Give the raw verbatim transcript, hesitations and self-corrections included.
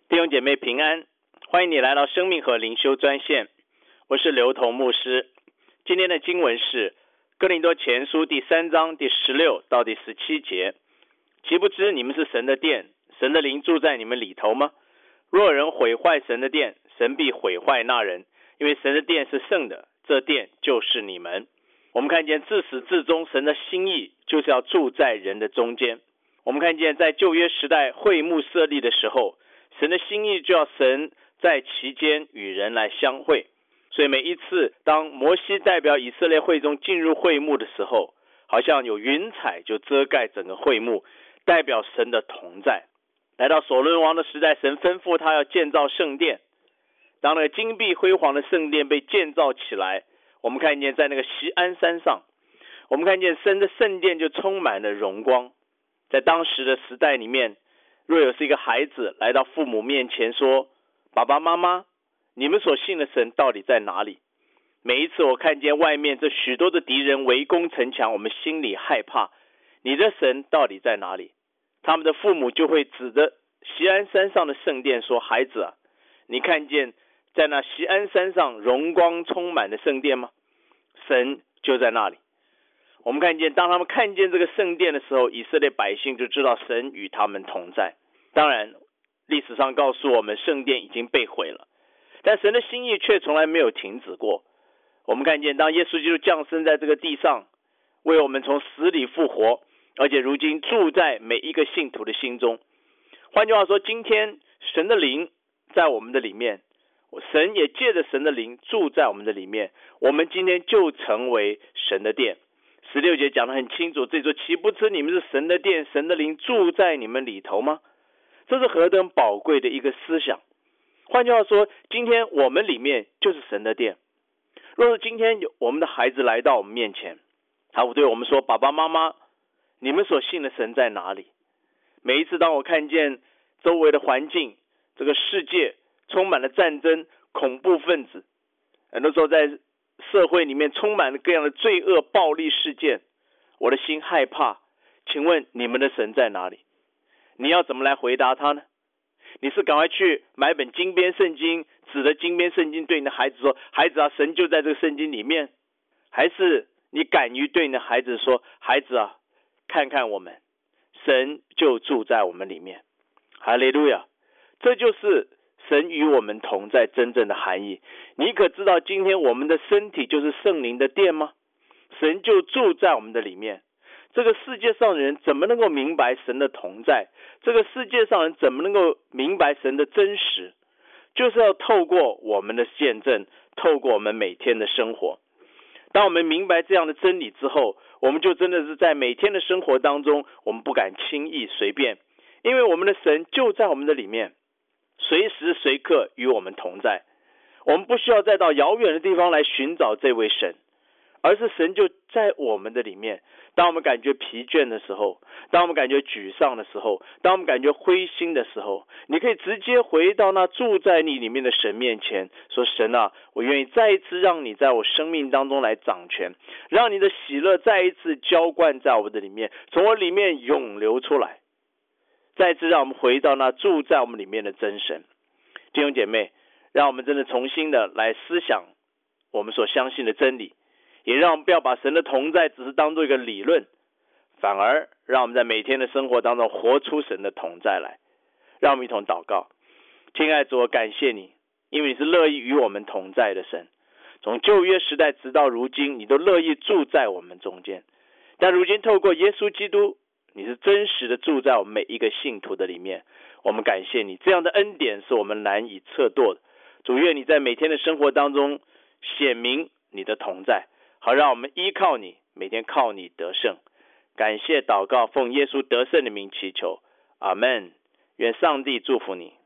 弟兄姐妹平安，欢迎你来到生命和灵修专线，我是刘同牧师。今天的经文是哥林多前书第三章第十六到第十七节。岂不知你们是神的殿，神的灵住在你们里头吗？若有人毁坏神的殿，神必毁坏那人，因为神的殿是圣的，这殿就是你们。我们看见自始至终神的心意就是要住在人的中间。我们看见在旧约时代会幕设立的时候，神的心意就要神在其间与人来相会。所以每一次当摩西代表以色列会众进入会幕的时候，好像有云彩就遮盖整个会幕，代表神的同在。来到所罗门王的时代，神吩咐他要建造圣殿。当那个金碧辉煌的圣殿被建造起来，我们看见在那个锡安山上，我们看见神的圣殿就充满了荣光。在当时的时代里面，若有是一个孩子来到父母面前说，爸爸妈妈，你们所信的神到底在哪里？每一次我看见外面这许多的敌人围攻城墙，我们心里害怕，你的神到底在哪里？他们的父母就会指着锡安山上的圣殿说，孩子啊，你看见在那锡安山上荣光充满的圣殿吗？神就在那里。我们看见当他们看见这个圣殿的时候，以色列百姓就知道神与他们同在。当然历史上告诉我们圣殿已经被毁了，但神的心意却从来没有停止过。我们看见当耶稣基督降生在这个地上，为我们从死里复活，而且如今住在每一个信徒的心中。换句话说，今天神的灵在我们的里面，神也借着神的灵住在我们的里面，我们今天就成为神的殿。十六节讲得很清楚，这里说，岂不知你们是神的殿，神的灵住在你们里头吗？这是何等宝贵的一个思想。换句话说，今天我们里面就是神的殿。若是今天有我们的孩子来到我们面前，他会对我们说，爸爸妈妈，你们所信的神在哪里？每一次当我看见周围的环境，这个世界充满了战争、恐怖分子，很多时候在社会里面充满了各样的罪恶、暴力事件，我的心害怕。请问你们的神在哪里？你要怎么来回答他呢？你是赶快去买本金边圣经，指着金边圣经对你的孩子说，孩子啊，神就在这个圣经里面？还是你敢于对你的孩子说，孩子啊，看看我们，神就住在我们里面。哈利路亚！这就是神与我们同在真正的含义。你可知道今天我们的身体就是圣灵的殿吗？神就住在我们的里面。这个世界上的人怎么能够明白神的同在？这个世界上人怎么能够明白神的真实？就是要透过我们的见证，透过我们每天的生活。当我们明白这样的真理之后，我们就真的是在每天的生活当中，我们不敢轻易随便，因为我们的神就在我们的里面，随时随刻与我们同在。我们不需要再到遥远的地方来寻找这位神，而是神就在我们的里面。当我们感觉疲倦的时候，当我们感觉沮丧的时候，当我们感觉灰心的时候，你可以直接回到那住在你里面的神面前，说，神啊，我愿意再一次让你在我生命当中来掌权，让你的喜乐再一次浇灌在我的里面，从我里面涌流出来。再次让我们回到那住在我们里面的真神。弟兄姐妹，让我们真的重新的来思想我们所相信的真理，也让我们不要把神的同在只是当作一个理论，反而让我们在每天的生活当中活出神的同在来。让我们一同祷告。亲爱的主，我感谢你，因为你是乐意与我们同在的神。从旧约时代直到如今，你都乐意住在我们中间。但如今透过耶稣基督，你是真实的住在我们每一个信徒的里面。我们感谢你，这样的恩典是我们难以测度的。主，愿你在每天的生活当中显明你的同在，好让我们依靠你，每天靠你得胜。感谢祷告，奉耶稣得胜的名祈求，阿们。愿上帝祝福你。